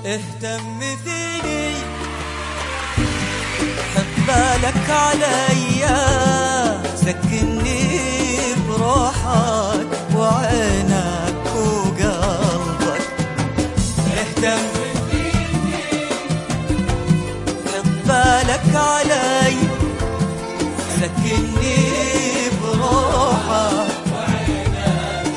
اهتم فيني، حط بالك عليا، سكنني بروحك وعينك وقلبك. اهتم فيني، حط بالك علي، سكنني بروحك وعينك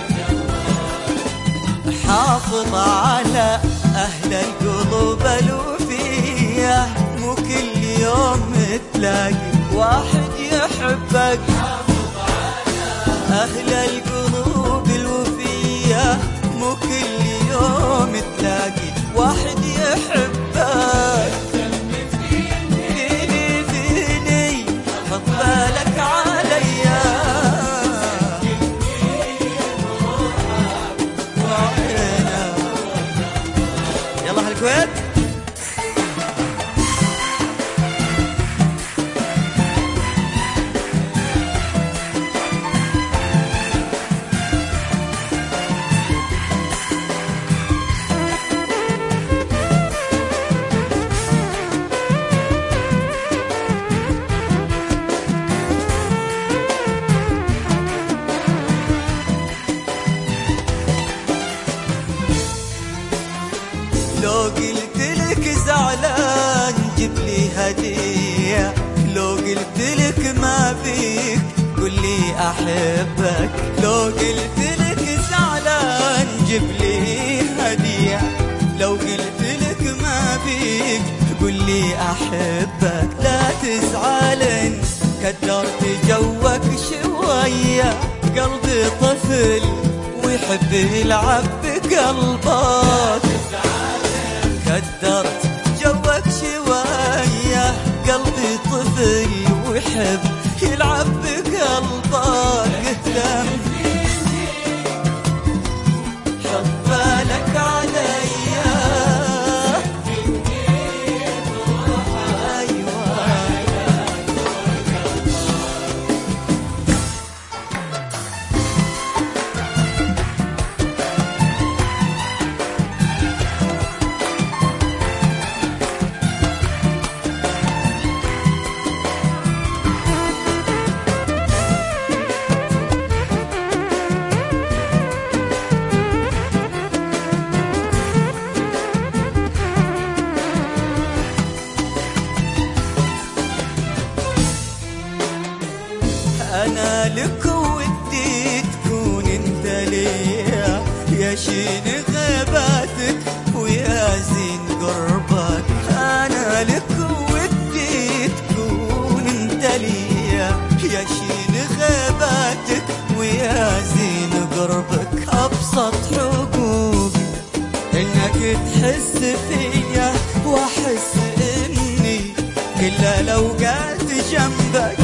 وقلبك. حافظ على أهل القلوب الوفية، مو كل يوم تلاقي واحد يحبك. حافظ على أهل القلوب الوفية، مو كل يوم تلاقي واحد يحبك. فيني فيني حط بالك عليا، يلا هالكويت. لو قلت لك زعلان جيب لي هدية، لو قلت لك ما بيك قل لي أحبك. لو قلت لك زعلان جيب لي هدية، لو قلت لك ما بيك قل لي أحبك. لا تزعلن كدرت جوك شوية، قلبي طفل ويحب يلعب بقلبك. كدرت جوك شوية، قلبي طفل ويحب يلعب بقلبك. اهتم حط بالك عليا، أيوة. أنا لك ودي تكون انت ليا، يا شين غيباتك ويا زين قربك. أنا لك ودي تكون انت ليا، يا شين غيباتك ويا زين قربك. أبسط حقوقي إنك تحس فيا، وأحس إني كل الأوقات جنبك.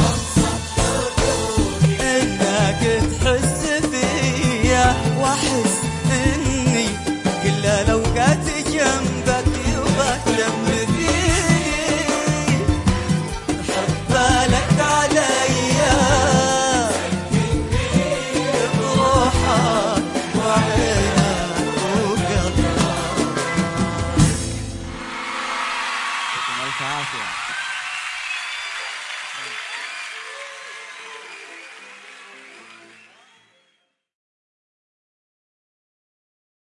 تحس فيا واحس اني كل الاوقات جنبك. وبهتم فيني حط بالك عليا، بروحك وعينك وقلبك. يعطيكم الف عافيه.